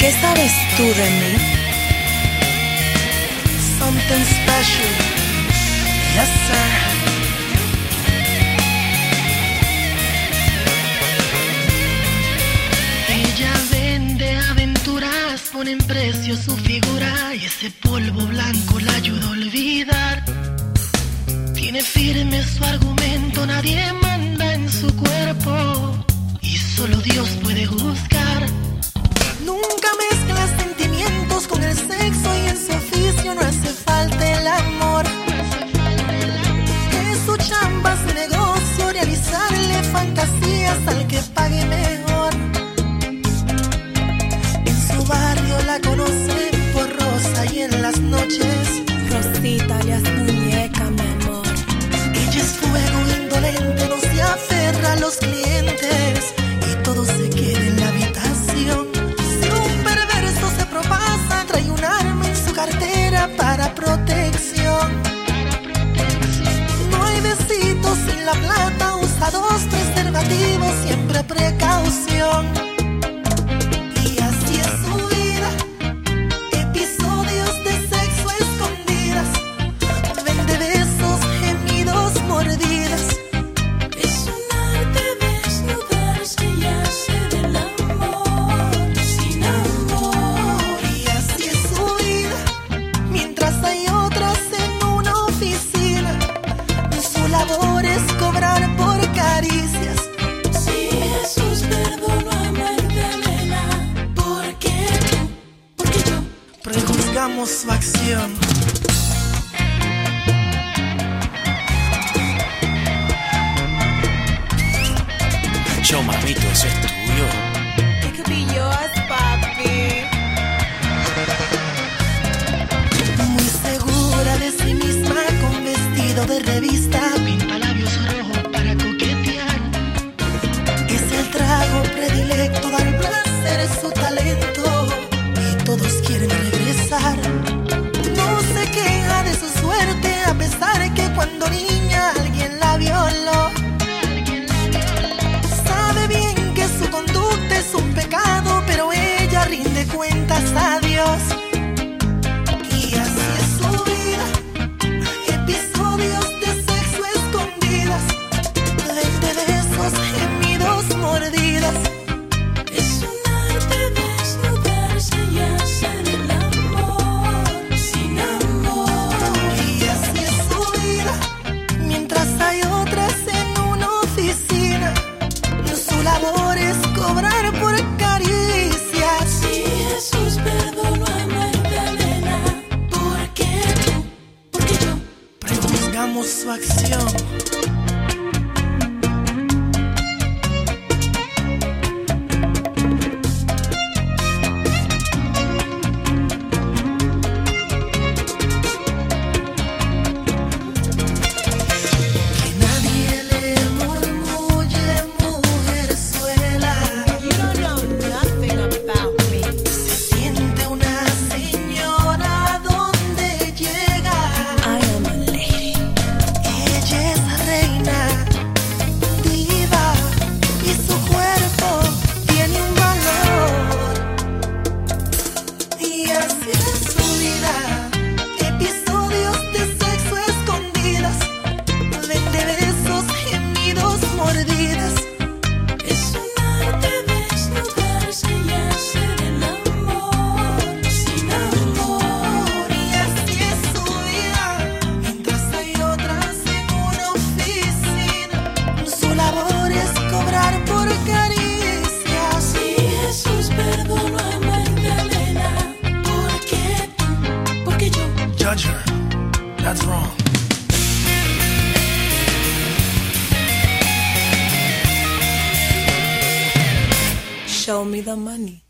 ¿Qué sabes tú de mí? Something special. Yes, sir. Ella vende aventuras, pone en precio su figura y ese polvo blanco la ayuda a olvidar. Tiene firme su argumento, nadie manda en su cuerpo y solo Dios puede juzgar. Nunca mezcla sentimientos con el sexo y en su oficio no hace falta el amor. Que su chamba es negocio, realizarle fantasías al que pague mejor. En su barrio la conocen por Rosa y en las noches Rosita, alias muñeca, mi amor. ella es fuego indolente, no se aferra a los clientes y todo se queda en la habitación. Si un perverso se propasa, trae un arma en su cartera para protección. No hay besitos sin la plata, usa 2 preservativos, siempre precaución. Y así es su vida, episodios de sexo a escondidas, vende besos, gemidos, mordidas. Es un arte desnudarse y hacer el amor sin amor. Y así es su vida, mientras hay otras en una oficina. Su labor es cobrar por caricias. Si Jesús perdonó a Magdalena, ¿por qué tú? Porque yo Prejuzgamos su acción. Yo, mamito, eso es tuyo. It could be yours, papi. Muy segura de sí misma, con vestido de revista, pinta labios rojos para coquetear. Es el trago predilecto, dar placer es su talento y todos quieren regresar. No se queja de su suerte a pesar que cuando niña alguien la violó. Sabe bien que su conducta es un pecado, pero ella rinde cuentas a Dios. Y así es su vida, episodios de sexo a escondidas, de besos, gemidos, mordidas. es un arte desnudarse y hacer el amor sin amor. Y así es su vida, mientras hay otras en una oficina. Su labor es cobrar por caricias. Si Jesús perdonó a Magdalena, ¿por qué tú? Porque yo Prejuzgamos su acción. Que nadie le murmulle, mujerzuela. You don't know nothing about me. Se siente una señora donde llega. I am a lady. Ella es reina, diva, y su cuerpo tiene un valor. Y así es su vida, episodios de sexo a escondidas, vende besos, gemidos, mordidas. es un arte desnudarse y hacer el amor sin amor. Y así es su vida, mientras hay otras en una oficina. Su labor es cobrar por caricias. Si Jesús perdonó a Magdalena, ¿por qué tú? Porque yo Judge her. That's wrong. Show me the money.